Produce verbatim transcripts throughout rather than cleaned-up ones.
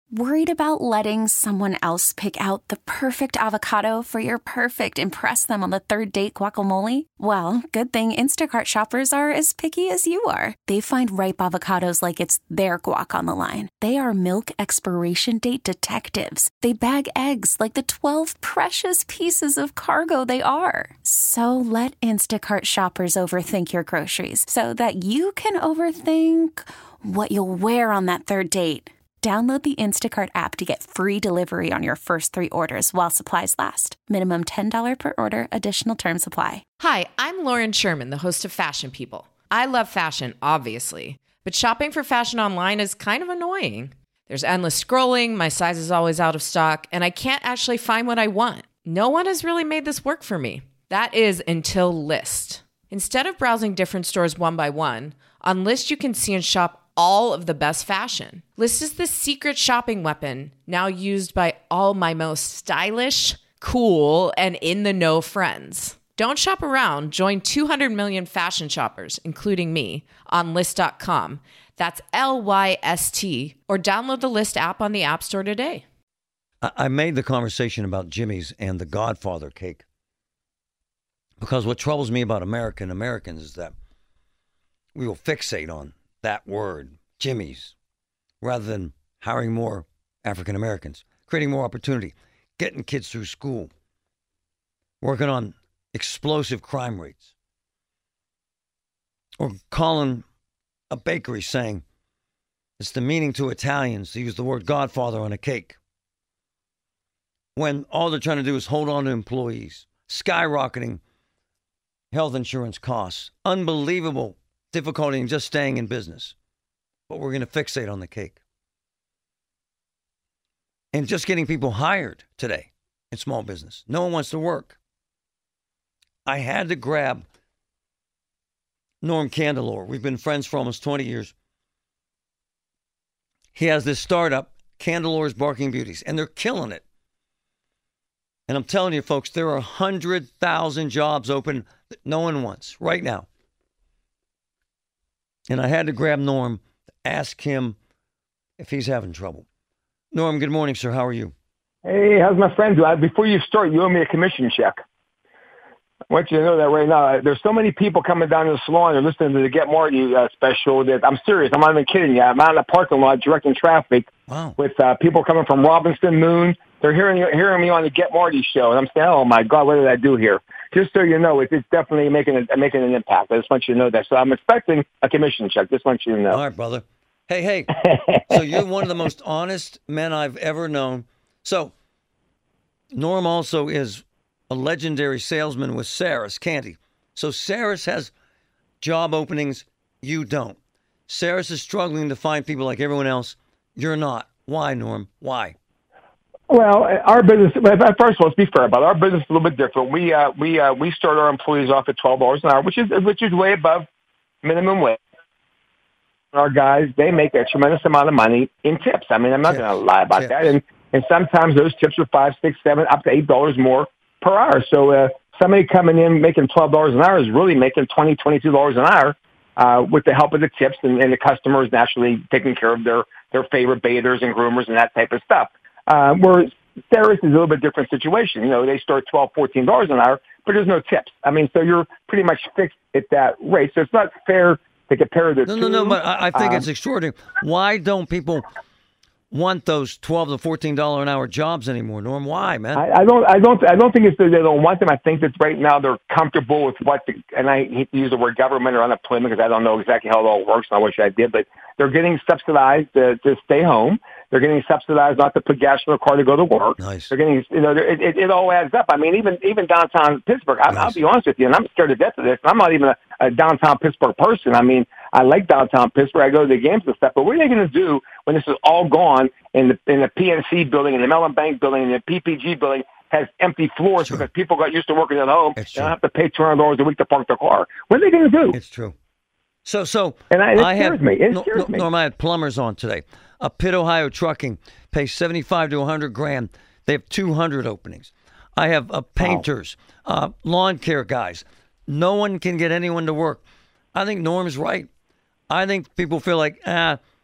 Worried about letting someone else pick out the perfect avocado for your perfect impress them on the third date guacamole? Well, good thing Instacart shoppers are as picky as you are. They find ripe avocados like it's their guac on the line. They are milk expiration date detectives. They bag eggs like the twelve precious pieces of cargo they are. So let Instacart shoppers overthink your groceries so that you can overthink what you'll wear on that third date. Download the Instacart app to get free delivery on your first three orders while supplies last. Minimum ten dollars per order. Additional terms apply. Hi, I'm Lauren Sherman, the host of Fashion People. I love fashion, obviously, but shopping for fashion online is kind of annoying. There's endless scrolling, my size is always out of stock, and I can't actually find what I want. No one has really made this work for me. That is until Lyst. Instead of browsing different stores one by one, on Lyst you can see and shop all of the best fashion. Lyst is the secret shopping weapon now used by all my most stylish, cool, and in-the-know friends. Don't shop around. Join two hundred million fashion shoppers, including me, on Lyst dot com. That's L Y S T. Or download the Lyst app on the App Store today. I made the conversation about Jimmy's and the Godfather cake because what troubles me about American Americans is that we will fixate on that word, Jimmy's, rather than hiring more African Americans, creating more opportunity, getting kids through school, working on explosive crime rates, or calling a bakery saying it's demeaning to Italians to use the word Godfather on a cake, when all they're trying to do is hold on to employees, skyrocketing health insurance costs, unbelievable difficulty in just staying in business. But we're going to fixate on the cake. And just getting people hired today in small business. No one wants to work. I had to grab Norm Candelore. We've been friends for almost twenty years. He has this startup, Candelore's Barking Beauties, and they're killing it. And I'm telling you, folks, there are one hundred thousand jobs open that no one wants right now. And I had to grab Norm, ask him if he's having trouble. Norm, good morning, sir. How are you? Hey, how's my friend doing? Before you start, you owe me a commission check. I want you to know that right now. There's so many people coming down to the salon. They're listening to the Get Marty uh, special. That I'm serious. I'm not even kidding you. I'm out in the parking lot directing traffic wow. with uh, people coming from Robinson Moon. They're hearing hearing me on the Get Marty show, and I'm saying, "Oh my God, what did I do here?" Just so you know, it's, it's definitely making a, making an impact. I just want you to know that. So I'm expecting a commission check. Just want you to know. All right, brother. Hey, hey. So you're one of the most honest men I've ever known. So Norm also is a legendary salesman with Saris Candy. So Saris has job openings. You don't. Saris is struggling to find people like everyone else. You're not. Why, Norm? Why? Well, our business. First of all, let's be fair about it. Our business is a little bit different. We uh, we uh, we start our employees off at twelve dollars an hour, which is which is way above minimum wage. Our guys, they make a tremendous amount of money in tips. I mean, I'm not going to lie about tips. that. And and sometimes those tips are five, six, seven, up to eight dollars more per hour. So uh, somebody coming in making twelve dollars an hour is really making twenty, twenty-two dollars an hour uh, with the help of the tips and, and the customers naturally taking care of their their favorite bathers and groomers and that type of stuff. Uh, where Saris is a little bit different situation. You know, they start twelve, fourteen dollars an hour, but there's no tips. I mean, so you're pretty much fixed at that rate. So it's not fair to compare the no, two. No, no, no, but I, I think um, it's extraordinary. Why don't people want those twelve to fourteen dollars an hour jobs anymore, Norm? Why, man? I, I don't, I don't, I don't think it's that they don't want them. I think that right now they're comfortable with what, the, and I hate to use the word government or unemployment because I don't know exactly how it all works, and I wish I did, but they're getting subsidized to, to stay home. They're getting subsidized not to put gas in their car to go to work. Nice. They're getting, you know, it, it, it all adds up. I mean, even even downtown Pittsburgh. I, Nice. I'll be honest with you, and I'm scared to death of this. I'm not even a, a downtown Pittsburgh person. I mean, I like downtown Pittsburgh. I go to the games and stuff. But what are they going to do when this is all gone in the in the P N C building, in the Mellon Bank building, in the P P G building has empty floors Sure. because people got used to working at home. It's They don't true. have to pay two hundred dollars a week to park their car. What are they going to do? It's true. So, so And I- it I scares have, me. It no, scares no, me. Norm, I had plumbers on today. Uh, Pitt, Ohio Trucking pays seventy-five to one hundred grand. They have two hundred openings. I have uh, painters, uh, lawn care guys. No one can get anyone to work. I think Norm's right. I think people feel like, ah,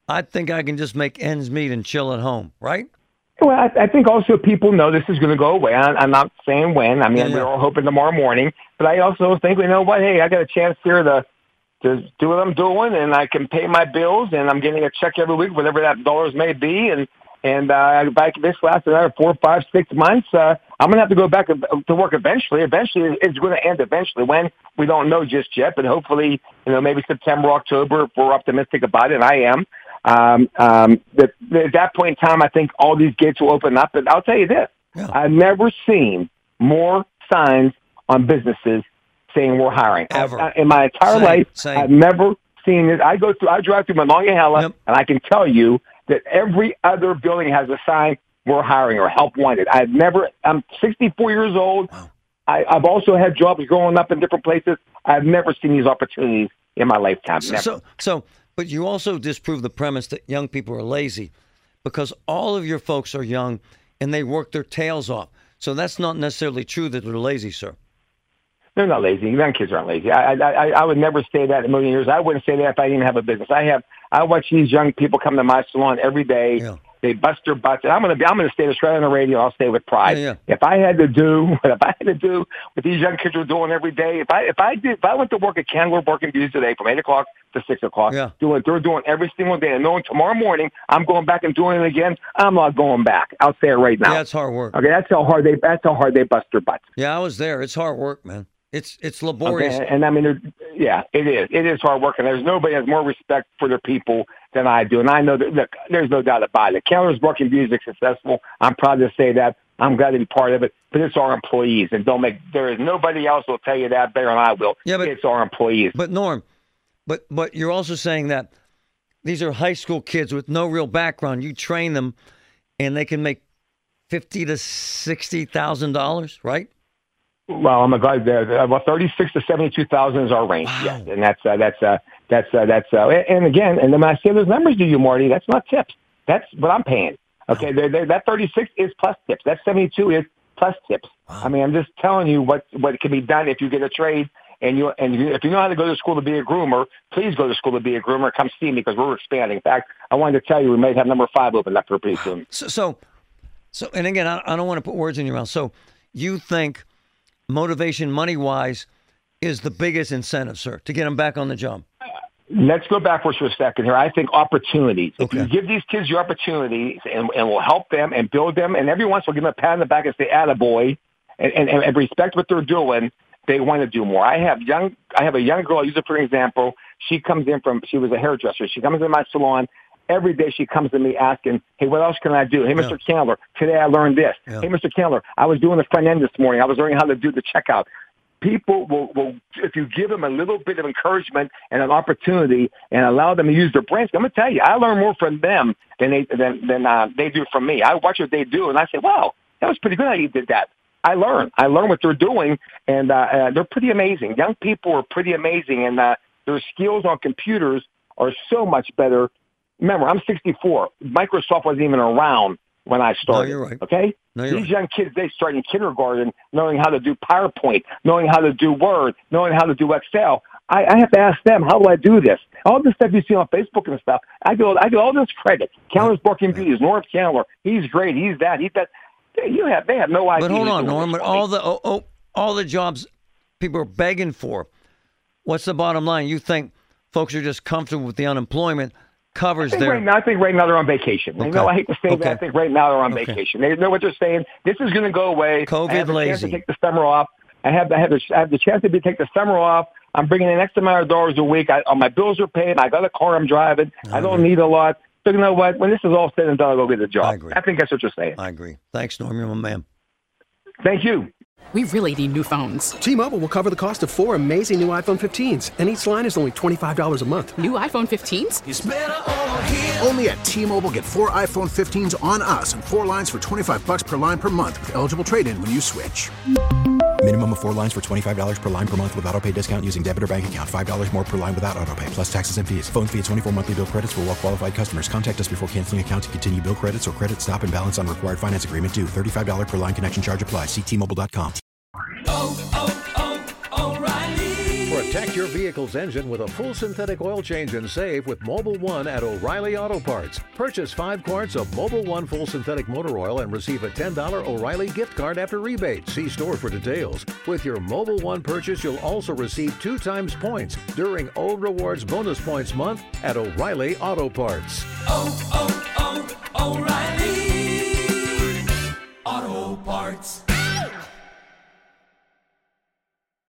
I think I can just make ends meet and chill at home, right? Well, I, I think also people know this is going to go away. I, I'm not saying when. I mean, Yeah, yeah. we're all hoping tomorrow morning. But I also think, you know what? Hey, I got a chance here to to do what I'm doing, and I can pay my bills, and I'm getting a check every week, whatever that dollars may be. And and uh, if I, this lasts another four, five, six months, uh, I'm going to have to go back to work eventually. Eventually, it's going to end eventually. When, we don't know just yet, but hopefully, you know, maybe September, October, if we're optimistic about it, and I am. Um, um, that, at that point in time, I think all these gates will open up. And I'll tell you this, Yeah. I've never seen more signs on businesses saying we're hiring. Ever. I, in my entire Same, life, same. I've never seen it. I go through, I drive through Monongahela, Yep. and I can tell you that every other building has a sign, we're hiring or help wanted. I've never, I'm sixty-four years old. Wow. I, I've also had jobs growing up in different places. I've never seen these opportunities in my lifetime. So, Never. so, so, but you also disprove the premise that young people are lazy because all of your folks are young and they work their tails off. So that's not necessarily true that they're lazy, sir. They're not lazy. Young kids aren't lazy. I, I, I would never say that in a million years. I wouldn't say that if I didn't have a business. I have. I watch these young people come to my salon every day. Yeah. They bust their butts. And I'm gonna be. I'm gonna stay this right on the radio. I'll stay with pride. Yeah, If I had to do what if I had to do what these young kids are doing every day, if I if I did if I went to work at Candler Working Beauty today from eight o'clock to six o'clock, Yeah. doing what they're doing every single day, and knowing tomorrow morning I'm going back and doing it again, I'm not going back. I'll say it right now. Yeah, it's hard work. Okay, that's how hard they. That's how hard they bust their butts. Yeah, I was there. It's hard work, man. It's it's laborious. Okay, and I mean, there- yeah, it is. It is hard work, and there's nobody has more respect for their people than I do. And I know that, look, there's no doubt about it. Candler's Working Beauty is successful. I'm proud to say that. I'm glad to be part of it. But it's our employees, and don't make. There is nobody else will tell you that better than I will. Yeah, but- it's our employees. But Norm, but but you're also saying that these are high school kids with no real background. You train them, and they can make fifty to sixty thousand dollars, right? Well, I'm glad that about thirty-six to seventy-two thousand is our range. Wow. Yes, and that's uh, that's uh, that's uh, that's uh, and again, and then when I say those numbers to you, Marty, that's not tips. That's what I'm paying. Okay, they're, they're, that thirty-six is plus tips. That seventy-two is plus tips. Wow. I mean, I'm just telling you what what can be done if you get a trade. And you and you, if you know how to go to school to be a groomer, please go to school to be a groomer. Come see me because we're expanding. In fact, I wanted to tell you we might have number five open up for pretty soon. So so, so and again, I, I don't want to put words in your mouth. So you think motivation, money wise, is the biggest incentive, sir, to get them back on the job? Let's go backwards for a second here. I think opportunities. Okay. If you give these kids your opportunities and, and we'll help them and build them, and every once we'll give them a pat on the back and say, attaboy, and, and, and respect what they're doing, they want to do more. I have young, I have a young girl, I'll use it for an example. She comes in from, she was a hairdresser. She comes in my salon. Every day she comes to me asking, hey, what else can I do? Hey, Mister Yeah. Candler, today I learned this. Yeah. Hey, Mister Candler, I was doing the front end this morning. I was learning how to do the checkout. People will, will, if you give them a little bit of encouragement and an opportunity and allow them to use their brains, I'm going to tell you, I learn more from them than they, than, than uh, they do from me. I watch what they do, and I say, wow, that was pretty good how you did that. I learn. I learn what they're doing, and uh, uh, they're pretty amazing. Young people are pretty amazing, and uh, their skills on computers are so much better. Remember, I'm sixty-four. Microsoft wasn't even around when I started. No, you're right. Okay? No, you're These right. young kids, they start in kindergarten knowing how to do PowerPoint, knowing how to do Word, knowing how to do Excel. I, I have to ask them, how do I do this? All this stuff you see on Facebook and stuff, I get, I get all this credit. Candler's Working Beauty, Norm Candler. He's great. He's that. He's that. You have, they have no idea. But hold who's on, doing Norm. this But for me. all the oh, oh, all the jobs people are begging for. What's the bottom line? You think folks are just comfortable with the unemployment covers I think, their right now, I think right now they're on vacation. You Okay. know, I hate to say Okay. that. I think right now they're on Okay. vacation. They know what they're saying. This is going to go away. COVID I have the chance lazy. to take the summer off. I have, I have, the, I have the chance to be, take the summer off. I'm bringing in X amount of dollars a week. I, all my bills are paid. I got a car I'm driving. I, I don't need a lot. So you know what? When this is all said and done, I'll go get a job. I agree. I think that's what you're saying. I agree. Thanks, Norm. You're my man. Thank you. We really need new phones. T-Mobile will cover the cost of four amazing new iPhone fifteens, and each line is only twenty-five dollars a month. New iPhone fifteens? Only at T-Mobile, get four iPhone fifteens on us and four lines for twenty-five bucks per line per month with eligible trade-in when you switch. Minimum of four lines for twenty-five dollars per line per month with autopay discount using debit or bank account. five dollars more per line without autopay, plus taxes and fees. Phone fee at twenty-four monthly bill credits for well-qualified customers. Contact us before canceling account to continue bill credits or credit stop and balance on required finance agreement due. thirty-five dollars per line connection charge applies. See T Mobile dot com. Oh, oh, oh, O'Reilly. For a Protect your vehicle's engine with a full synthetic oil change and save with Mobil one at O'Reilly Auto Parts. Purchase five quarts of Mobil one full synthetic motor oil and receive a ten dollars O'Reilly gift card after rebate. See store for details. With your Mobil one purchase, you'll also receive two times points during O Rewards Bonus Points Month at O'Reilly Auto Parts. Oh, oh, oh, O'Reilly Auto Parts.